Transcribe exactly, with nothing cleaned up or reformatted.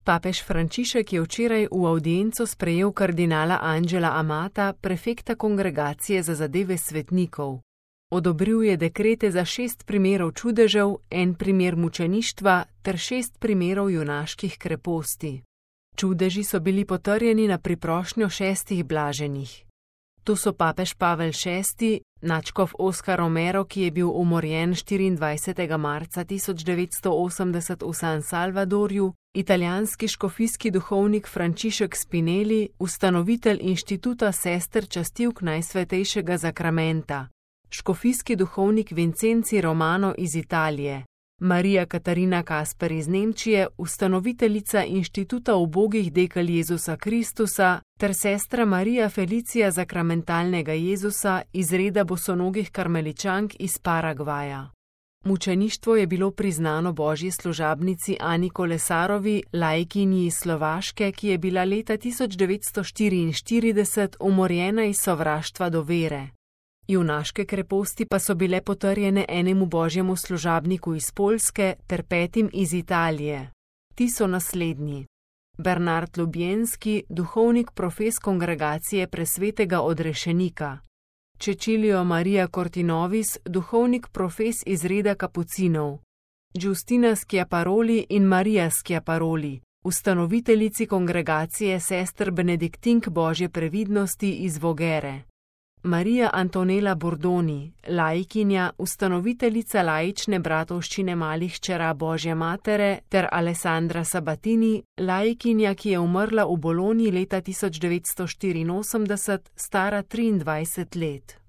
Papež Frančišek je včeraj v avdienco sprejel kardinala Angela Amata, prefekta Kongregacije za zadeve svetnikov. Odobril je dekrete za šest primerov čudežev, en primer mučeništva ter šest primerov junaških kreposti. Čudeži so bili potrjeni na priprošnjo šestih blaženih. To so papež Pavel šesti, nadškof Oskar Romero, ki je bil umorjen štiriindvajsetega marca tisoč devetsto osemdeset v San Salvadorju, italijanski škofijski duhovnik Frančišek Spinelli, ustanovitelj inštituta sester častilk Najsvetejšega zakramenta, škofijski duhovnik Vincenzi Romano iz Italije, Marija Katarina Kasper iz Nemčije, ustanoviteljica inštituta ubogih dekel Jezusa Kristusa, ter sestra Marija Felicija zakramentalnega Jezusa iz reda bosonogih karmeličank iz Paragvaja. Mučeništvo je bilo priznano božji služabnici Ani Kolesarovi, laikinji iz Slovaške, ki je bila leta tisoč devetsto štiriinštirideset umorjena iz sovraštva do vere. Junaške kreposti pa so bile potrjene enemu božjemu služabniku iz Poljske ter petim iz Italije. Ti so naslednji: Bernard Lubjenski, duhovnik profes Kongregacije presvetega odrešenika; Cecilio Maria Cortinovis, duhovnik profes iz reda kapucinov; Giustina Schiaparoli in Marija Schiaparoli, ustanoviteljici Kongregacije sester benediktink Božje previdnosti iz Vogere; Marija Antonela Bordoni, laikinja, ustanoviteljica laične bratovščine malih hčera Božje matere, ter Alessandra Sabatini, laikinja, ki je umrla v Bologni leta tisoč devetsto štiriinosemdeset, stara triindvajset let.